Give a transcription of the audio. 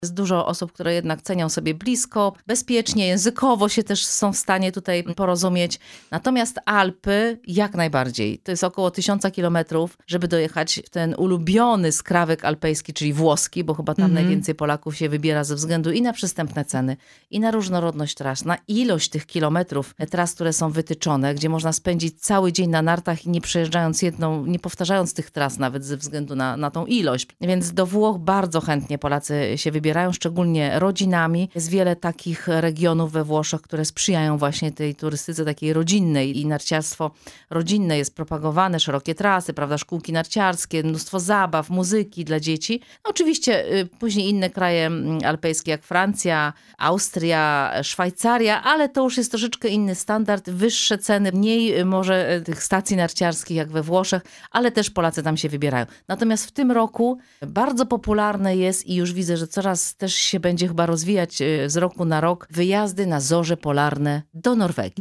Jest dużo osób, które jednak cenią sobie blisko, bezpiecznie, językowo się też są w stanie tutaj porozumieć. Natomiast Alpy jak najbardziej. To jest około 1000 kilometrów, żeby dojechać w ten ulubiony skrawek alpejski, czyli włoski, bo chyba tam najwięcej Polaków się wybiera ze względu i na przystępne ceny, i na różnorodność tras, na ilość tych kilometrów tras, które są wytyczone, gdzie można spędzić cały dzień na nartach i nie przejeżdżając nie powtarzając tych tras nawet ze względu na tą ilość. Więc do Włoch bardzo chętnie Polacy się wybierają, szczególnie rodzinami. Jest wiele takich regionów we Włoszech, które sprzyjają właśnie tej turystyce takiej rodzinnej i narciarstwo rodzinne jest propagowane, szerokie trasy, prawda, szkółki narciarskie, mnóstwo zabaw, muzyki dla dzieci. No, oczywiście później inne kraje alpejskie jak Francja, Austria, Szwajcaria, ale to już jest troszeczkę inny standard, wyższe ceny, mniej może tych stacji narciarskich jak we Włoszech, ale też Polacy tam się wybierają. Natomiast w tym roku bardzo popularne jest i już widzę, że coraz też się będzie chyba rozwijać z roku na rok wyjazdy na zorze polarne do Norwegii.